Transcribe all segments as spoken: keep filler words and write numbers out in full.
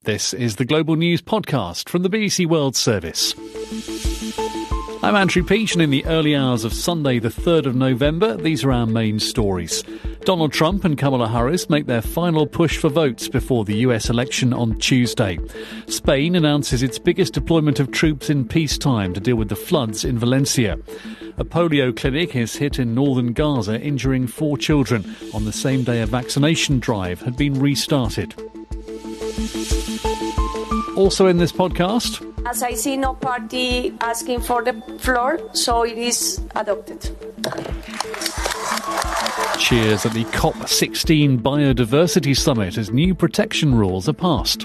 This is the Global News Podcast from the B B C World Service. I'm Andrew Peach, and in the early hours of Sunday the third of November, these are our main stories. Donald Trump and Kamala Harris make their final push for votes before the U S election on Tuesday. Spain announces its biggest deployment of troops in peacetime to deal with the floods in Valencia. A polio clinic is hit in northern Gaza, injuring four children on the same day a vaccination drive had been restarted. Also in this podcast, as I see no party asking for the floor, so it is adopted. Cheers at the COP sixteen Biodiversity Summit as new protection rules are passed.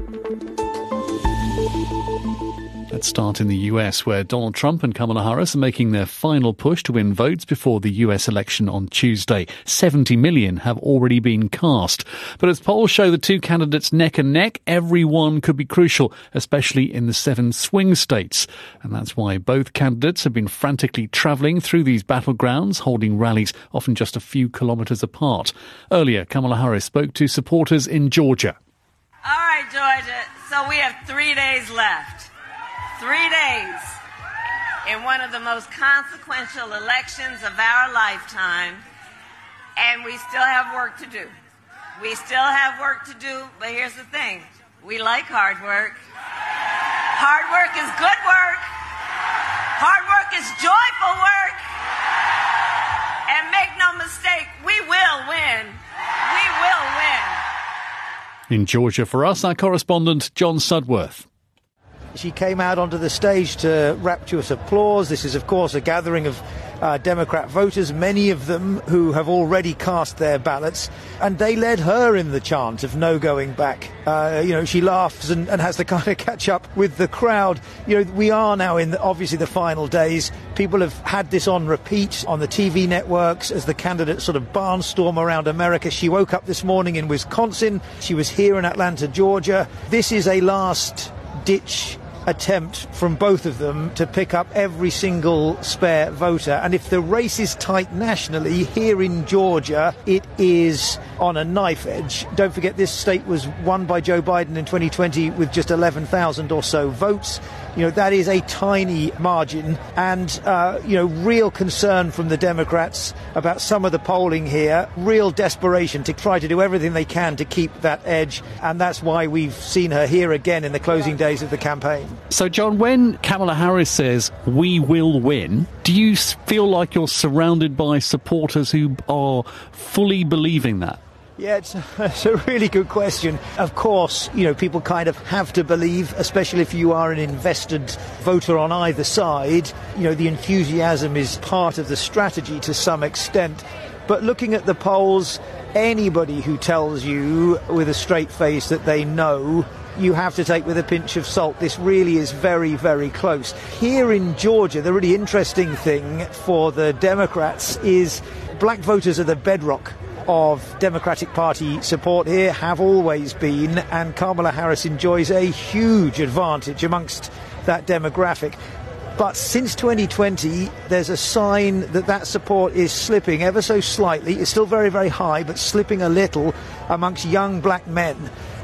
Let's start in the U S, where Donald Trump and Kamala Harris are making their final push to win votes before the U S election on Tuesday. seventy million have already been cast. But as polls show the two candidates neck and neck, every one could be crucial, especially in the seven swing states. And that's why both candidates have been frantically travelling through these battlegrounds, holding rallies often just a few kilometres apart. Earlier, Kamala Harris spoke to supporters in Georgia. All right, Georgia, so we have three days left. Three days in one of the most consequential elections of our lifetime, and we still have work to do. We still have work to do, but here's the thing. We like hard work. Hard work is good work. Hard work is joyful work. And make no mistake, we will win. We will win. In Georgia for us, our correspondent John Sudworth. She came out onto the stage to rapturous applause. This is, of course, a gathering of uh, Democrat voters, many of them who have already cast their ballots, and they led her in the chant of no going back. Uh, you know, she laughs and, and has to kind of catch up with the crowd. You know, we are now in, the, obviously, the final days. People have had this on repeat on the T V networks as the candidates sort of barnstorm around America. She woke up this morning in Wisconsin. She was here in Atlanta, Georgia. This is a last-ditch attempt from both of them to pick up every single spare voter. And if the race is tight nationally, here in Georgia, it is on a knife edge. Don't forget, this state was won by Joe Biden in twenty twenty with just eleven thousand or so votes. You know, that is a tiny margin, and, uh, you know, real concern from the Democrats about some of the polling here, real desperation to try to do everything they can to keep that edge, and that's why we've seen her here again in the closing days of the campaign. So, John, when Kamala Harris says, we will win, do you feel like you're surrounded by supporters who are fully believing that? Yeah, it's a, it's a really good question. Of course, you know, people kind of have to believe, especially if you are an invested voter on either side. You know, the enthusiasm is part of the strategy to some extent. But looking at the polls, anybody who tells you with a straight face that they know, you have to take with a pinch of salt. This really is very, very close. Here in Georgia, the really interesting thing for the Democrats is black voters are the bedrock of Democratic Party support here, have always been, and Kamala Harris enjoys a huge advantage amongst that demographic. But since twenty twenty, there's a sign that that support is slipping ever so slightly. It's still very, very high, but slipping a little amongst young black men.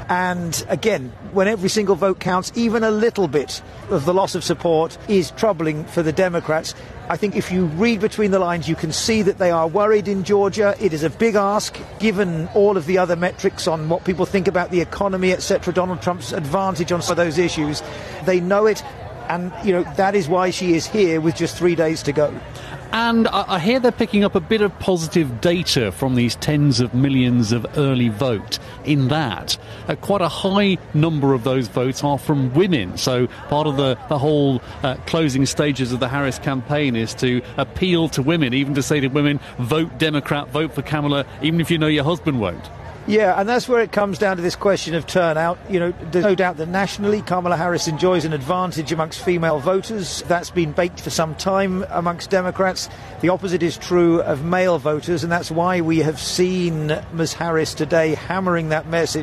And again, when every single vote counts, even a little bit of the loss of support is troubling for the Democrats. I think if you read between the lines, you can see that they are worried in Georgia. It is a big ask, given all of the other metrics on what people think about the economy, et cetera, Donald Trump's advantage on some of those issues. They know it, and, you know, that is why she is here with just three days to go. And I hear they're picking up a bit of positive data from these tens of millions of early vote. In that, uh, quite a high number of those votes are from women. So part of the, the whole uh, closing stages of the Harris campaign is to appeal to women, even to say to women, vote Democrat, vote for Kamala, even if you know your husband won't. Yeah, and that's where it comes down to this question of turnout. You know, there's no doubt that nationally Kamala Harris enjoys an advantage amongst female voters. That's been baked for some time amongst Democrats. The opposite is true of male voters, and that's why we have seen Miz Harris today hammering that message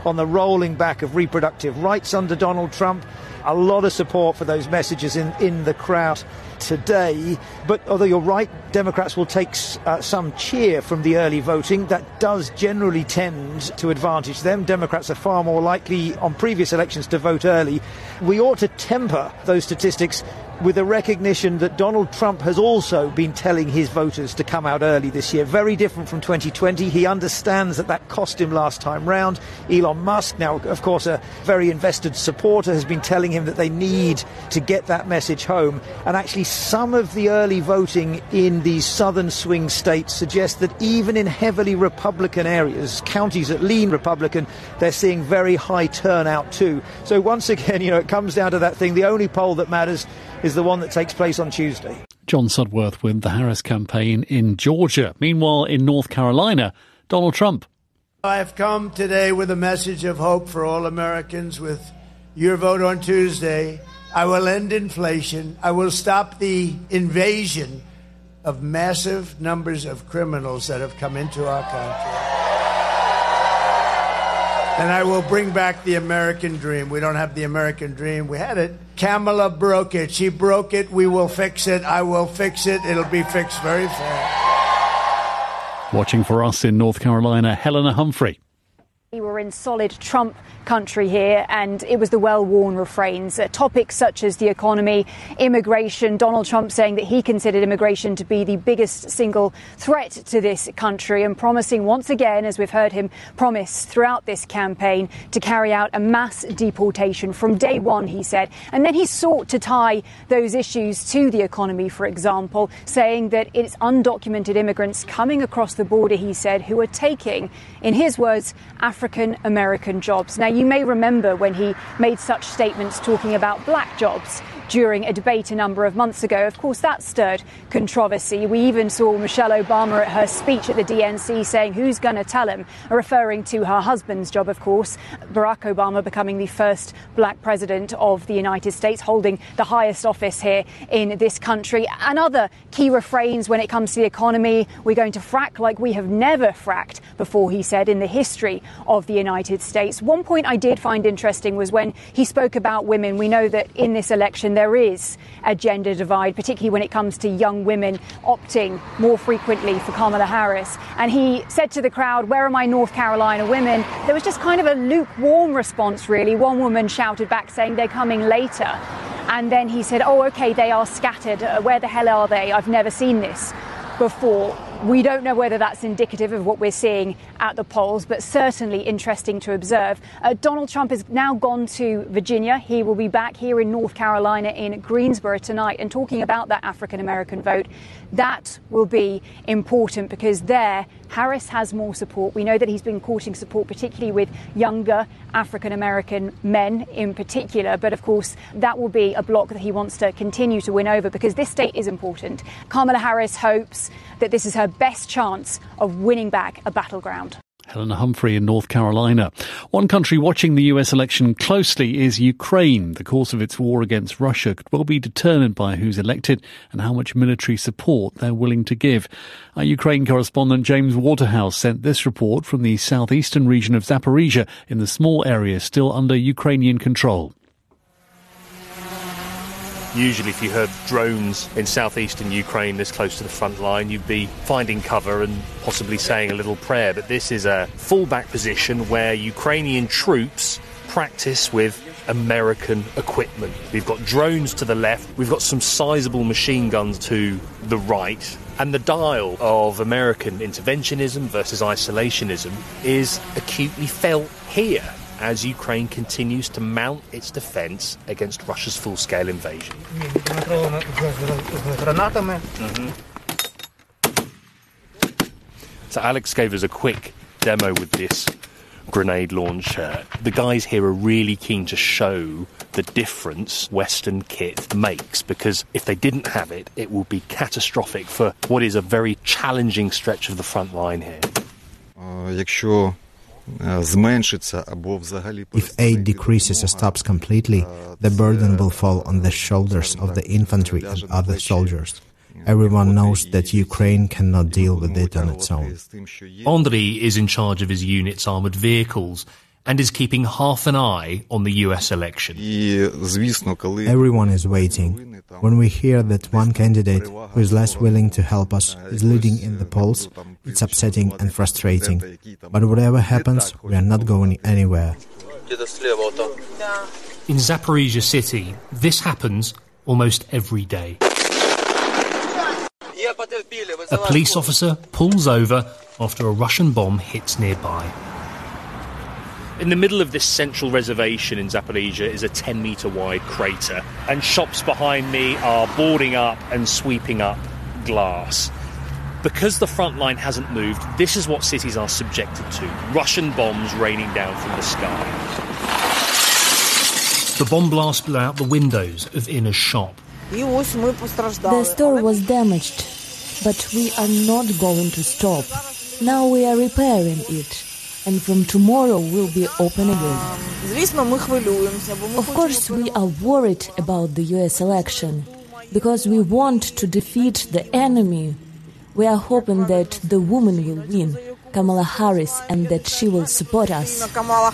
on the rolling back of reproductive rights under Donald Trump. A lot of support for those messages in, in the crowd today. But although you're right, Democrats will take uh, some cheer from the early voting. That does generally tend to advantage them. Democrats are far more likely on previous elections to vote early. We ought to temper those statistics with a recognition that Donald Trump has also been telling his voters to come out early this year. Very different from twenty twenty. He understands that that cost him last time round. Elon Musk, now of course a very invested supporter, has been telling him that they need to get that message home. And actually some of the early voting in these southern swing states suggests that even in heavily Republican areas, counties that lean Republican, they're seeing very high turnout too. So once again, you know, it comes down to that thing. The only poll that matters is the one that takes place on Tuesday. John Sudworth with the Harris campaign in Georgia. Meanwhile, in North Carolina, Donald Trump. I have come today with a message of hope for all Americans. With your vote on Tuesday, I will end inflation. I will stop the invasion of massive numbers of criminals that have come into our country. And I will bring back the American dream. We don't have the American dream. We had it. Kamala broke it. She broke it. We will fix it. I will fix it. It'll be fixed very fast. Watching for us in North Carolina, Helena Humphrey. We were in solid Trump country here, and it was the well-worn refrains. Uh, topics such as the economy, immigration, Donald Trump saying that he considered immigration to be the biggest single threat to this country, and promising once again, as we've heard him promise throughout this campaign, to carry out a mass deportation from day one, he said. And then he sought to tie those issues to the economy, for example, saying that it's undocumented immigrants coming across the border, he said, who are taking, in his words, African-American jobs. Now, you may remember when he made such statements talking about black jobs during a debate a number of months ago. Of course, that stirred controversy. We even saw Michelle Obama at her speech at the D N C saying, who's going to tell him, referring to her husband's job, of course, Barack Obama becoming the first black president of the United States, holding the highest office here in this country. And other key refrains when it comes to the economy: we're going to frack like we have never fracked before, he said, in the history of the United States. One point I did find interesting was when he spoke about women. We know that in this election there is a gender divide, particularly when it comes to young women opting more frequently for Kamala Harris. And he said to the crowd, where are my North Carolina women? There was just kind of a lukewarm response, really. One woman shouted back saying they're coming later. And then he said, oh, OK, they are scattered. Uh, where the hell are they? I've never seen this before. We don't know whether that's indicative of what we're seeing at the polls, but certainly interesting to observe. Uh, Donald Trump has now gone to Virginia. He will be back here in North Carolina in Greensboro tonight, and talking about that African-American vote. That will be important because there Harris has more support. We know that he's been courting support, particularly with younger African-American men in particular. But of course, that will be a block that he wants to continue to win over because this state is important. Kamala Harris hopes that this is her best chance of winning back a battleground. Helena Humphrey in North Carolina. One country watching the U S election closely is Ukraine. The course of its war against Russia could well be determined by who's elected and how much military support they're willing to give. Our Ukraine correspondent James Waterhouse sent this report from the southeastern region of Zaporizhia in the small area still under Ukrainian control. Usually if you heard drones in southeastern Ukraine this close to the front line, you'd be finding cover and possibly saying a little prayer. But this is a fallback position where Ukrainian troops practice with American equipment. We've got drones to the left, we've got some sizable machine guns to the right, and the dial of American interventionism versus isolationism is acutely felt here as Ukraine continues to mount its defence against Russia's full-scale invasion. Mm-hmm. So Alex gave us a quick demo with this grenade launcher. The guys here are really keen to show the difference Western kit makes, because if they didn't have it, it will be catastrophic for what is a very challenging stretch of the front line here. Якщо If aid decreases or stops completely, the burden will fall on the shoulders of the infantry and other soldiers. Everyone knows that Ukraine cannot deal with it on its own. Andriy is in charge of his unit's armoured vehicles, and is keeping half an eye on the U S election. Everyone is waiting. When we hear that one candidate who is less willing to help us is leading in the polls, it's upsetting and frustrating. But whatever happens, we are not going anywhere. In Zaporizhzhia city, this happens almost every day. A police officer pulls over after a Russian bomb hits nearby. In the middle of this central reservation in Zaporizhzhia is a ten metre wide crater, and shops behind me are boarding up and sweeping up glass. Because the front line hasn't moved, this is what cities are subjected to: Russian bombs raining down from the sky. The bomb blast blew out the windows of Inna's shop. The store was damaged, but we are not going to stop. Now we are repairing it, and from tomorrow we'll be open again. Of course, we are worried about the U S election, because we want to defeat the enemy. We are hoping that the woman will win, Kamala Harris, and that she will support us.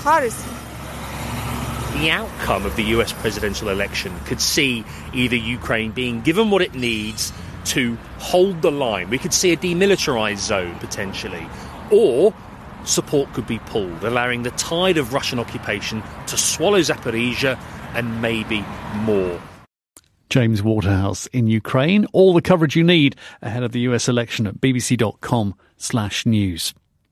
The outcome of the U S presidential election could see either Ukraine being given what it needs to hold the line. We could see a demilitarized zone, potentially, or support could be pulled, allowing the tide of Russian occupation to swallow Zaporizhzhia and maybe more. James Waterhouse in Ukraine. All the coverage you need ahead of the U S election at bbc.com slash news.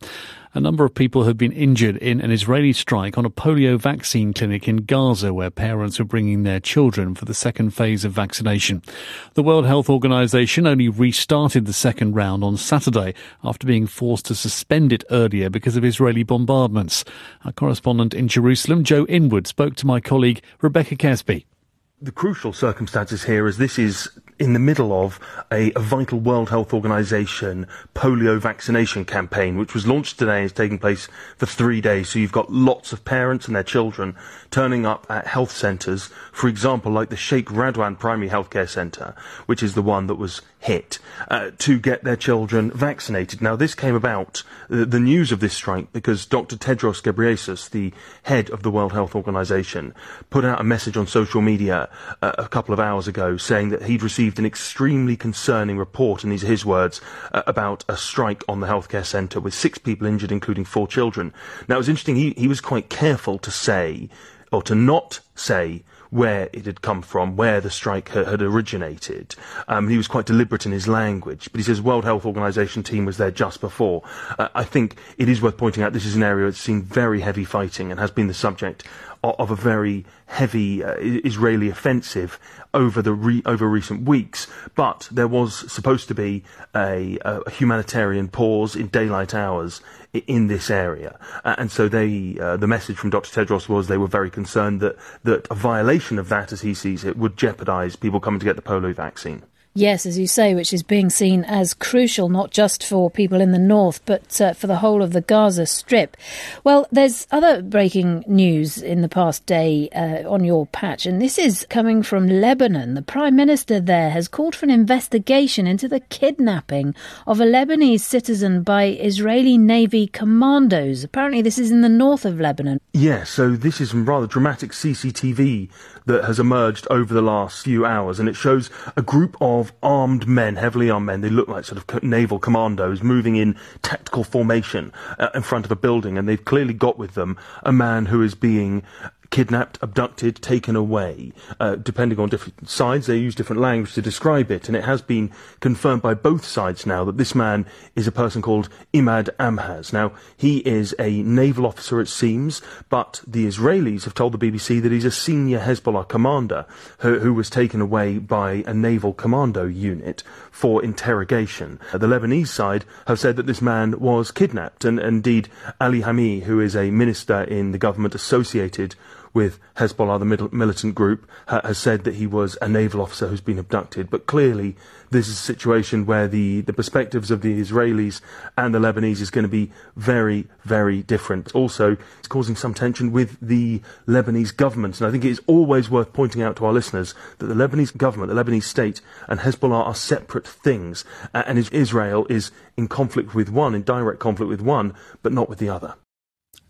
A number of people have been injured in an Israeli strike on a polio vaccine clinic in Gaza, where parents were bringing their children for the second phase of vaccination. The World Health Organization only restarted the second round on Saturday after being forced to suspend it earlier because of Israeli bombardments. Our correspondent in Jerusalem, Joe Inwood, spoke to my colleague Rebecca Kesby. The crucial circumstances here is this is in the middle of a, a vital World Health Organization polio vaccination campaign, which was launched today and is taking place for three days. So you've got lots of parents and their children turning up at health centres, for example, like the Sheikh Radwan Primary Healthcare Centre, which is the one that was hit, uh, to get their children vaccinated. Now, this came about, uh, the news of this strike, because Doctor Tedros Ghebreyesus, the head of the World Health Organization, put out a message on social media uh, a couple of hours ago saying that he'd received an extremely concerning report, and these are his words, uh, about a strike on the healthcare centre with six people injured, including four children. Now, it was interesting, he, he was quite careful to say, or to not say, where it had come from, where the strike ha- had originated. Um, he was quite deliberate in his language, but he says World Health Organization team was there just before. Uh, I think it is worth pointing out this is an area that's seen very heavy fighting and has been the subject of, of a very heavy uh, Israeli offensive over the re- over recent weeks. But there was supposed to be a, a humanitarian pause in daylight hours in this area, uh, and so they, uh, the message from Doctor Tedros was they were very concerned that, that a violation of that, as he sees it, would jeopardise people coming to get the polio vaccine. Yes, as you say, which is being seen as crucial, not just for people in the north, but uh, for the whole of the Gaza Strip. Well, there's other breaking news in the past day uh, on your patch, and this is coming from Lebanon. The Prime Minister there has called for an investigation into the kidnapping of a Lebanese citizen by Israeli Navy commandos. Apparently this is in the north of Lebanon. Yes, so this is some rather dramatic C C T V that has emerged over the last few hours, and it shows a group of armed men, heavily armed men, they look like sort of naval commandos, moving in tactical formation uh, in front of a building, and they've clearly got with them a man who is being kidnapped, abducted, taken away. Uh, depending on different sides, they use different language to describe it, and it has been confirmed by both sides now that this man is a person called Imad Amhaz. Now, he is a naval officer, it seems, but the Israelis have told the B B C that he's a senior Hezbollah commander who, who was taken away by a naval commando unit for interrogation. Uh, the Lebanese side have said that this man was kidnapped, and, and indeed Ali Hami, who is a minister in the government associated with Hezbollah, the militant group, ha- has said that he was a naval officer who's been abducted. But clearly, this is a situation where the, the perspectives of the Israelis and the Lebanese is going to be very, very different. Also, it's causing some tension with the Lebanese government. And I think it is always worth pointing out to our listeners that the Lebanese government, the Lebanese state, and Hezbollah are separate things. Uh, and Israel is in conflict with one, in direct conflict with one, but not with the other.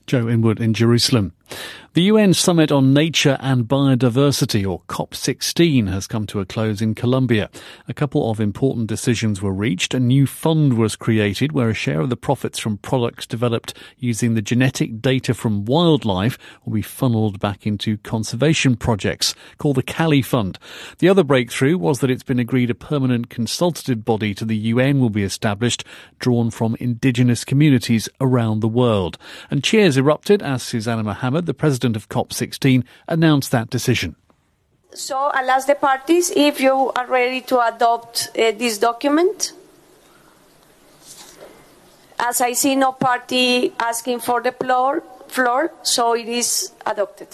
Joe Inwood in Jerusalem. The U N Summit on Nature and Biodiversity, or COP sixteen, has come to a close in Colombia. A couple of important decisions were reached. A new fund was created where a share of the profits from products developed using the genetic data from wildlife will be funneled back into conservation projects called the Cali Fund. The other breakthrough was that it's been agreed a permanent consultative body to the U N will be established, drawn from indigenous communities around the world. And cheers erupted as Susanna Mohammed, the president of COP sixteen, announced that decision. So I'll ask the parties if you are ready to adopt uh, this document. As I see no party asking for the floor, floor, so it is adopted.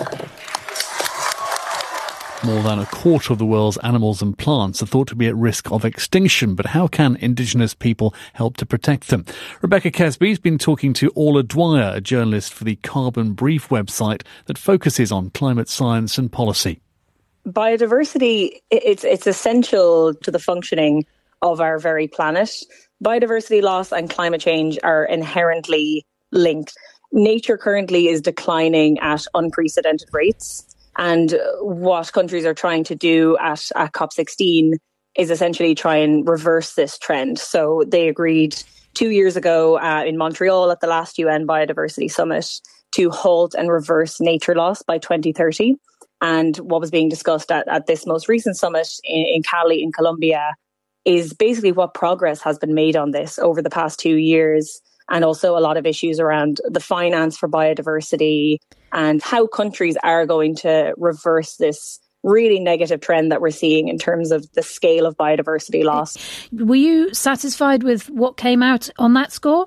More than a quarter of the world's animals and plants are thought to be at risk of extinction, but how can indigenous people help to protect them? Rebecca Kesby's been talking to Orla Dwyer, a journalist for the Carbon Brief website that focuses on climate science and policy. Biodiversity, it's, it's essential to the functioning of our very planet. Biodiversity loss and climate change are inherently linked. Nature currently is declining at unprecedented rates. And what countries are trying to do at, at COP sixteen is essentially try and reverse this trend. So they agreed two years ago uh, in Montreal at the last U N Biodiversity Summit to halt and reverse nature loss by twenty thirty. And what was being discussed at, at this most recent summit in, in Cali in Colombia is basically what progress has been made on this over the past two years. And also a lot of issues around the finance for biodiversity and how countries are going to reverse this really negative trend that we're seeing in terms of the scale of biodiversity loss. Were you satisfied with what came out on that score?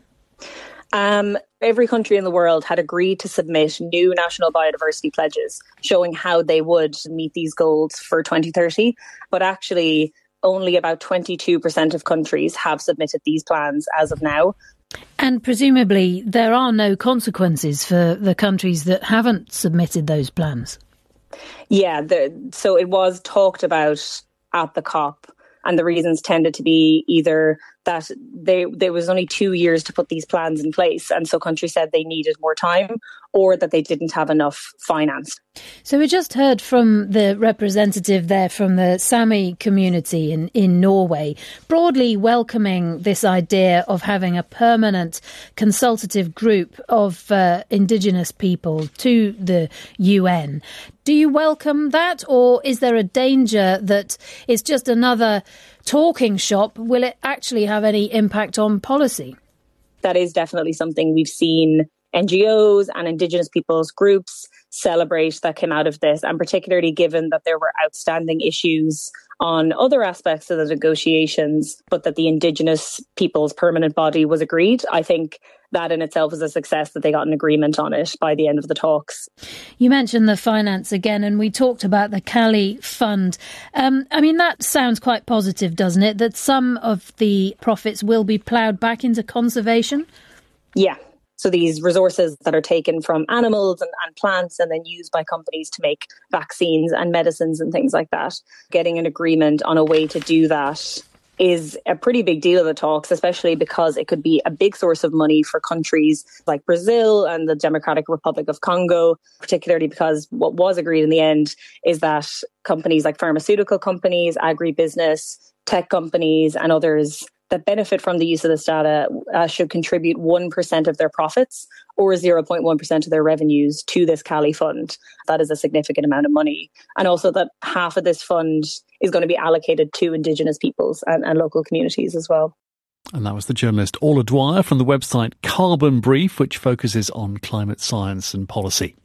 Um, every country in the world had agreed to submit new national biodiversity pledges showing how they would meet these goals for twenty thirty. But actually, only about twenty-two percent of countries have submitted these plans as of now. And presumably there are no consequences for the countries that haven't submitted those plans. Yeah, the, so it was talked about at the COP, and the reasons tended to be either that they, there was only two years to put these plans in place, and so countries said they needed more time, or that they didn't have enough finance. So we just heard from the representative there from the Sami community in, in Norway, broadly welcoming this idea of having a permanent consultative group of uh, indigenous people to the U N. Do you welcome that, or is there a danger that it's just another talking shop? Will it actually have any impact on policy? That is definitely something we've seen N G Os and indigenous people's groups celebrate that came out of this, and particularly given that there were outstanding issues on other aspects of the negotiations, but that the indigenous people's permanent body was agreed. I think that in itself is a success that they got an agreement on it by the end of the talks. You mentioned the finance again, and we talked about the Cali Fund. Um, I mean, that sounds quite positive, doesn't it? That some of the profits will be ploughed back into conservation? Yeah. So these resources that are taken from animals and, and plants and then used by companies to make vaccines and medicines and things like that, getting an agreement on a way to do that is a pretty big deal of the talks, especially because it could be a big source of money for countries like Brazil and the Democratic Republic of Congo, particularly because what was agreed in the end is that companies like pharmaceutical companies, agribusiness, tech companies and others that benefit from the use of this data uh, should contribute one percent of their profits or zero point one percent of their revenues to this Cali Fund. That is a significant amount of money. And also that half of this fund is going to be allocated to indigenous peoples and, and local communities as well. And that was the journalist Orla Dwyer from the website Carbon Brief, which focuses on climate science and policy.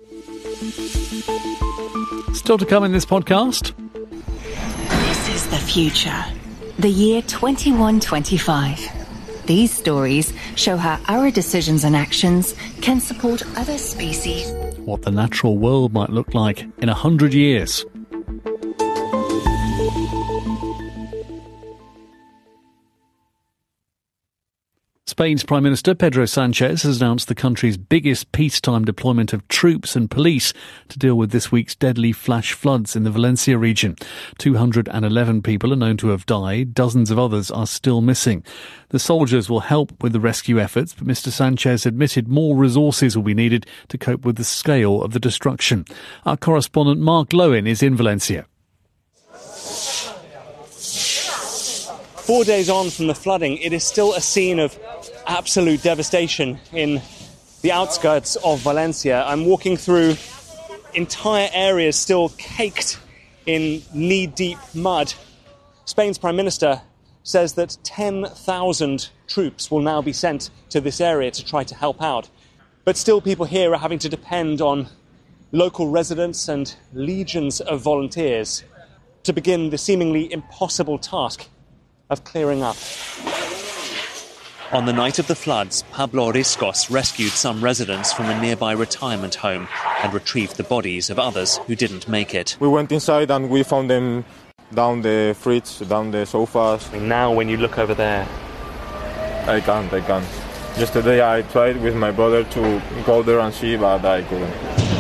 Still to come in this podcast. This is the future. The year twenty-one twenty-five. These stories show how our decisions and actions can support other species. What the natural world might look like in a hundred years. Spain's Prime Minister Pedro Sanchez has announced the country's biggest peacetime deployment of troops and police to deal with this week's deadly flash floods in the Valencia region. two hundred eleven people are known to have died. Dozens of others are still missing. The soldiers will help with the rescue efforts, but Mr Sanchez admitted more resources will be needed to cope with the scale of the destruction. Our correspondent Mark Lowen is in Valencia. Four days on from the flooding, it is still a scene of absolute devastation in the outskirts of Valencia. I'm walking through entire areas still caked in knee-deep mud. Spain's Prime Minister says that ten thousand troops will now be sent to this area to try to help out. But still people here are having to depend on local residents and legions of volunteers to begin the seemingly impossible task of clearing up. On the night of the floods, Pablo Riscos rescued some residents from a nearby retirement home and retrieved the bodies of others who didn't make it. We went inside and we found them down the fridge, down the sofas. And now when you look over there... I can't, I can't. Yesterday I tried with my brother to go there and see, but I couldn't.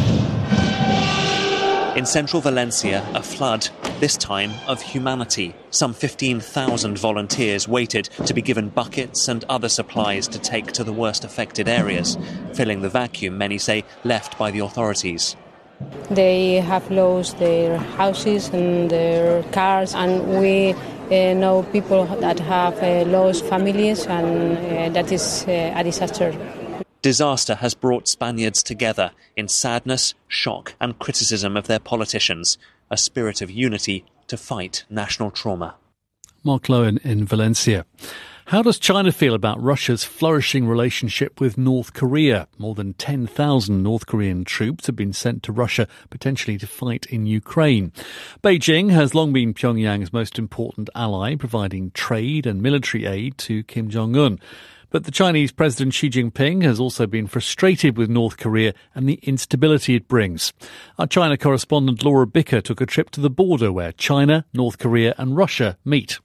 In central Valencia, a flood, this time of humanity. Some fifteen thousand volunteers waited to be given buckets and other supplies to take to the worst affected areas, filling the vacuum, many say, left by the authorities. They have lost their houses and their cars, and we uh, know people that have uh, lost families, and uh, that is uh, a disaster. Disaster has brought Spaniards together in sadness, shock and criticism of their politicians, a spirit of unity to fight national trauma. Mark Lowen in Valencia. How does China feel about Russia's flourishing relationship with North Korea? More than ten thousand North Korean troops have been sent to Russia, potentially to fight in Ukraine. Beijing has long been Pyongyang's most important ally, providing trade and military aid to Kim Jong-un. But the Chinese President Xi Jinping has also been frustrated with North Korea and the instability it brings. Our China correspondent Laura Bicker took a trip to the border where China, North Korea and Russia meet.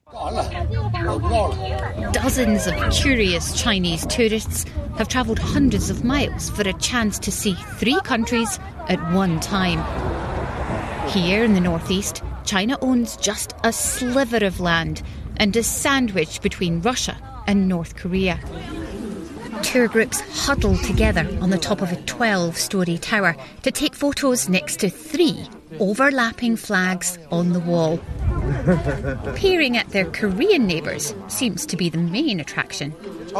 Dozens of curious Chinese tourists have travelled hundreds of miles for a chance to see three countries at one time. Here in the northeast, China owns just a sliver of land and is sandwiched between Russia and North Korea. Tour groups huddle together on the top of a twelve-storey tower to take photos next to three overlapping flags on the wall. Peering at their Korean neighbours seems to be the main attraction.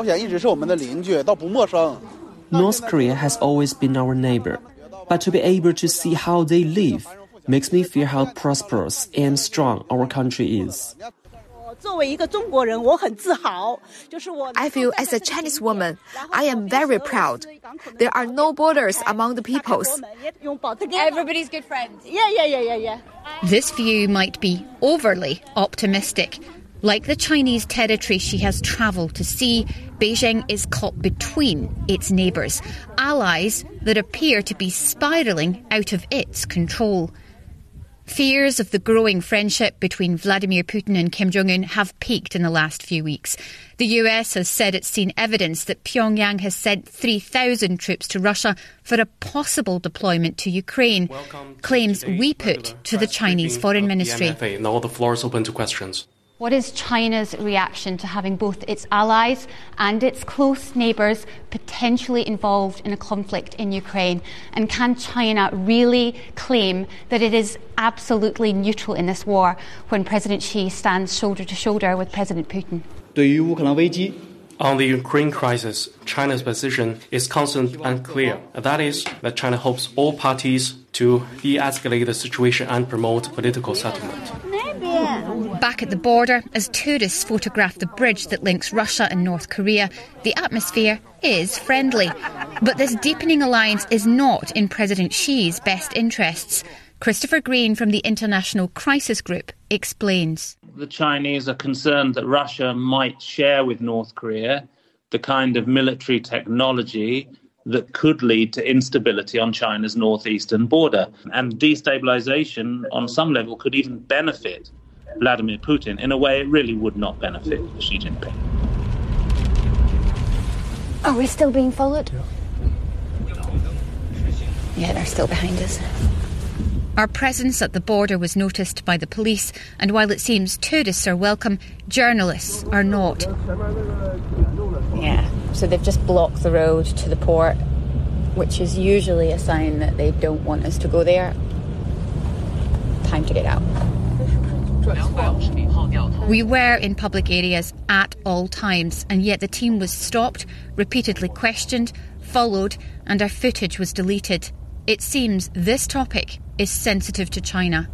North Korea has always been our neighbour, but to be able to see how they live makes me feel how prosperous and strong our country is. I feel as a Chinese woman, I am very proud. There are no borders among the peoples. Everybody's good friends. Yeah, yeah, yeah, yeah, yeah. This view might be overly optimistic. Like the Chinese territory she has travelled to see, Beijing is caught between its neighbours, allies that appear to be spiralling out of its control. Fears of the growing friendship between Vladimir Putin and Kim Jong-un have peaked in the last few weeks. The U S has said it's seen evidence that Pyongyang has sent three thousand troops to Russia for a possible deployment to Ukraine, claims we put to the Chinese Foreign Ministry. Now the floor is open to questions. What is China's reaction to having both its allies and its close neighbours potentially involved in a conflict in Ukraine? And can China really claim that it is absolutely neutral in this war when President Xi stands shoulder to shoulder with President Putin? On the Ukraine crisis, China's position is constant and clear. That is, that China hopes all parties to de-escalate the situation and promote political settlement. Back at the border, as tourists photograph the bridge that links Russia and North Korea, the atmosphere is friendly. But this deepening alliance is not in President Xi's best interests. Christopher Green from the International Crisis Group explains. The Chinese are concerned that Russia might share with North Korea the kind of military technology that could lead to instability on China's northeastern border. And destabilization on some level could even benefit Vladimir Putin in a way it really would not benefit Xi Jinping. Are we still being followed? Yeah, they're still behind us. Our presence at the border was noticed by the police, and while it seems tourists are welcome, journalists are not. Yeah, so they've just blocked the road to the port, which is usually a sign that they don't want us to go there. Time to get out. We were in public areas at all times, and yet the team was stopped, repeatedly questioned, followed, and our footage was deleted. It seems this topic is sensitive to China.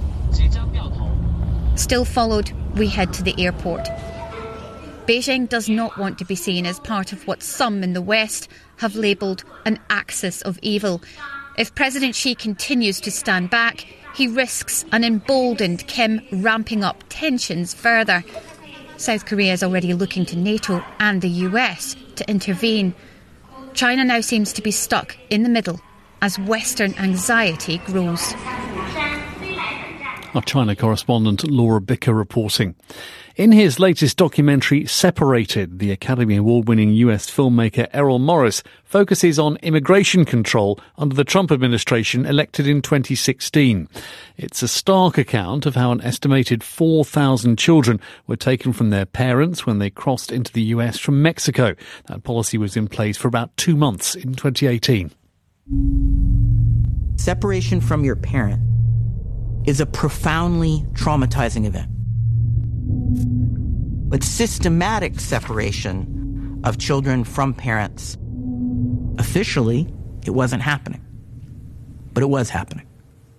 Still followed, we head to the airport. Beijing does not want to be seen as part of what some in the West have labelled an axis of evil. If President Xi continues to stand back, he risks an emboldened Kim ramping up tensions further. South Korea is already looking to NATO and the U S to intervene. China now seems to be stuck in the middle as Western anxiety grows. Our China correspondent Laura Bicker reporting. In his latest documentary, Separated, the Academy Award-winning U S filmmaker Errol Morris focuses on immigration control under the Trump administration elected in twenty sixteen. It's a stark account of how an estimated four thousand children were taken from their parents when they crossed into the U S from Mexico. That policy was in place for about two months in twenty eighteen. Separation from your parent is a profoundly traumatizing event. But systematic separation of children from parents, officially, it wasn't happening. But it was happening.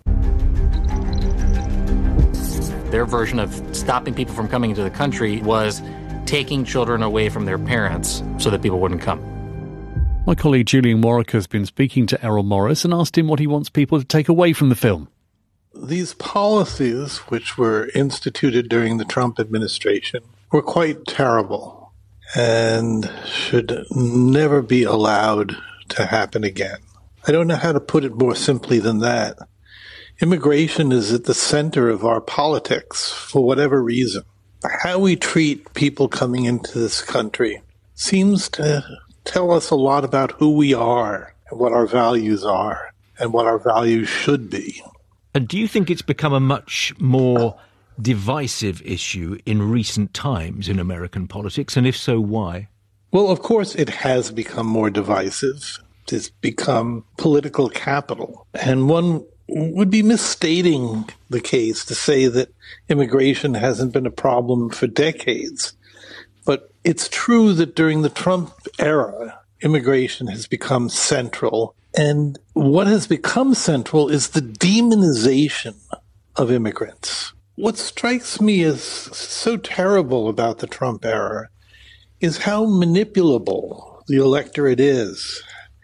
Their version of stopping people from coming into the country was taking children away from their parents so that people wouldn't come. My colleague Julian Warwick has been speaking to Errol Morris and asked him what he wants people to take away from the film. These policies, which were instituted during the Trump administration, were quite terrible and should never be allowed to happen again. I don't know how to put it more simply than that. Immigration is at the center of our politics for whatever reason. How we treat people coming into this country seems to tell us a lot about who we are and what our values are and what our values should be. And do you think it's become a much more divisive issue in recent times in American politics? And if so, why? Well, of course, it has become more divisive. It's become political capital. And one would be misstating the case to say that immigration hasn't been a problem for decades. But it's true that during the Trump era, immigration has become central. And what has become central is the demonization of immigrants. What strikes me as so terrible about the Trump era is how manipulable the electorate is,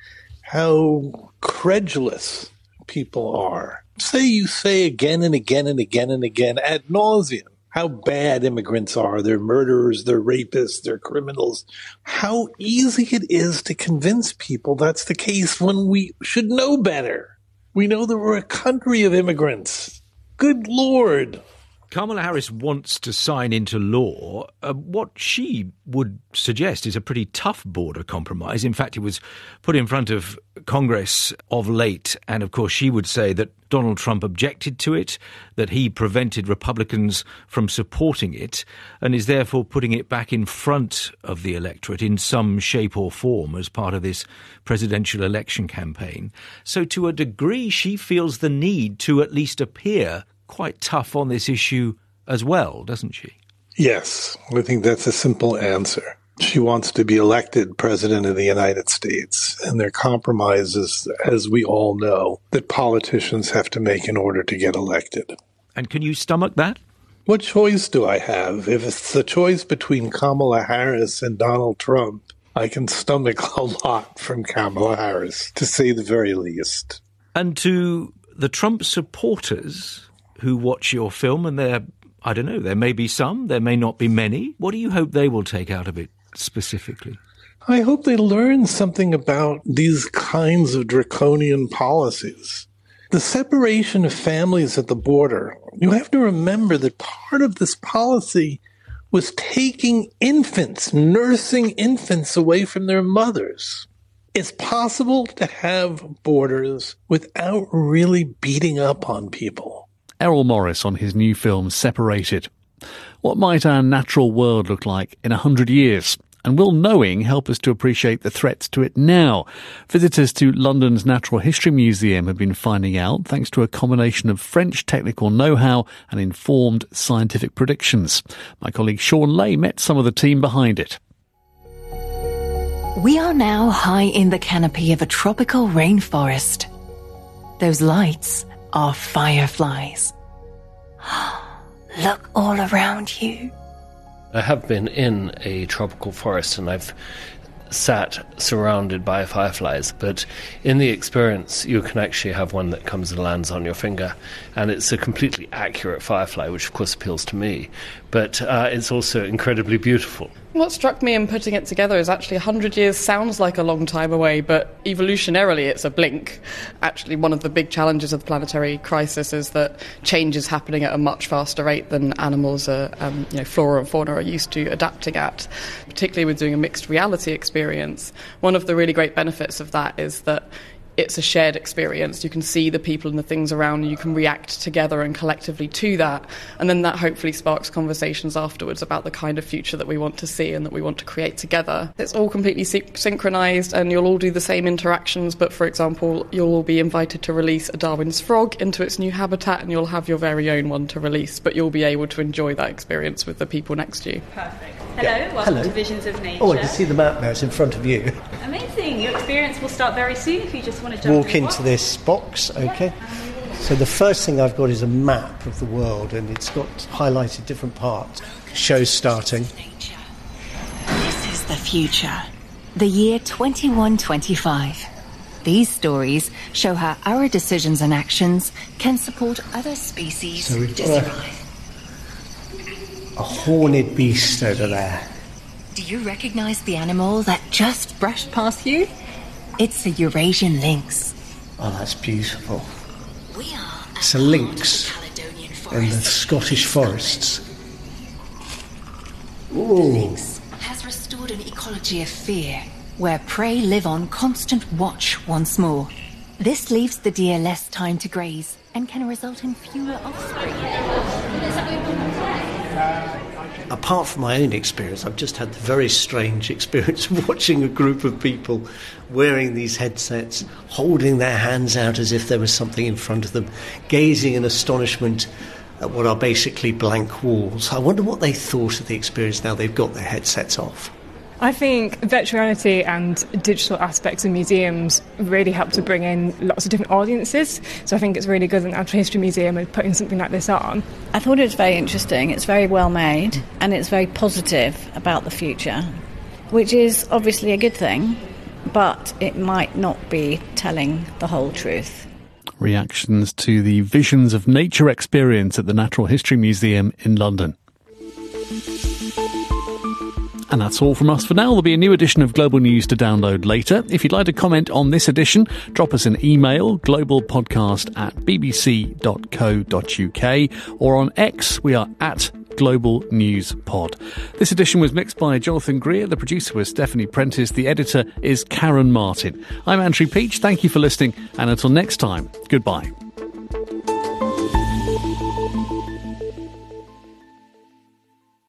how credulous people are. Say you say again and again and again and again ad nauseum how bad immigrants are. They're murderers, they're rapists, they're criminals. How easy it is to convince people that's the case when we should know better. We know that we're a country of immigrants. Good Lord. Kamala Harris wants to sign into law uh, what she would suggest is a pretty tough border compromise. In fact, it was put in front of Congress of late, and of course she would say that Donald Trump objected to it, that he prevented Republicans from supporting it, and is therefore putting it back in front of the electorate in some shape or form as part of this presidential election campaign. So to a degree, she feels the need to at least appear quite tough on this issue as well, doesn't she? Yes, I think that's a simple answer. She wants to be elected president of the United States, and there are compromises, as we all know, that politicians have to make in order to get elected. And can you stomach that? What choice do I have? If it's the choice between Kamala Harris and Donald Trump, I can stomach a lot from Kamala Harris, to say the very least. And to the Trump supporters who watch your film, and there, I don't know, there may be some, there may not be many. What do you hope they will take out of it specifically? I hope they learn something about these kinds of draconian policies. The separation of families at the border, you have to remember that part of this policy was taking infants, nursing infants away from their mothers. It's possible to have borders without really beating up on people. Errol Morris on his new film Separated. What might our natural world look like in a hundred years? And will knowing help us to appreciate the threats to it now? Visitors to London's Natural History Museum have been finding out thanks to a combination of French technical know-how and informed scientific predictions. My colleague Sean Lay met some of the team behind it. We are now high in the canopy of a tropical rainforest. Those lights are fireflies. Look all around you. I have been in a tropical forest and I've sat surrounded by fireflies, but in the experience you can actually have one that comes and lands on your finger, and it's a completely accurate firefly, which of course appeals to me, but uh, it's also incredibly beautiful. What struck me in putting it together is actually one hundred years sounds like a long time away, but evolutionarily it's a blink. Actually, one of the big challenges of the planetary crisis is that change is happening at a much faster rate than animals, are, um, you know, flora and fauna are used to adapting at, particularly with doing a mixed reality experience. One of the really great benefits of that is that it's a shared experience. You can see the people and the things around you. You can react together and collectively to that. And then that hopefully sparks conversations afterwards about the kind of future that we want to see and that we want to create together. It's all completely sy- synchronised and you'll all do the same interactions. But for example, you'll all be invited to release a Darwin's frog into its new habitat and you'll have your very own one to release. But you'll be able to enjoy that experience with the people next to you. Perfect. Hello, yeah. welcome Hello. to Visions of Nature. Oh, I can see the map now. It's in front of you. Amazing. Your experience will start very soon if you just want to jump Walk in into this box, okay? So the first thing I've got is a map of the world, and it's got highlighted different parts. Show's starting. This is the future. The year twenty-one twenty-five. These stories show how our decisions and actions can support other species So we've to got a, thrive. a horned beast over there. Do you recognise the animal that just brushed past you? It's a Eurasian lynx. Oh, that's beautiful. It's a lynx in the Scottish forests. Ooh. Lynx has restored an ecology of fear, where prey live on constant watch once more. This leaves the deer less time to graze and can result in fewer offspring. Apart from my own experience, I've just had the very strange experience of watching a group of people wearing these headsets, holding their hands out as if there was something in front of them, gazing in astonishment at what are basically blank walls. I wonder what they thought of the experience now they've got their headsets off. I think virtual reality and digital aspects of museums really help to bring in lots of different audiences. So I think it's really good that the Natural History Museum are putting something like this on. I thought it was very interesting. It's very well made and it's very positive about the future, which is obviously a good thing, but it might not be telling the whole truth. Reactions to the Visions of Nature experience at the Natural History Museum in London. And that's all from us for now. There'll be a new edition of Global News to download later. If you'd like to comment on this edition, drop us an email, globalpodcast at bbc dot co dot uk, or on X, we are at Global News Pod. This edition was mixed by Jonathan Greer. The producer was Stephanie Prentice. The editor is Karen Martin. I'm Andrew Peach. Thank you for listening. And until next time, goodbye.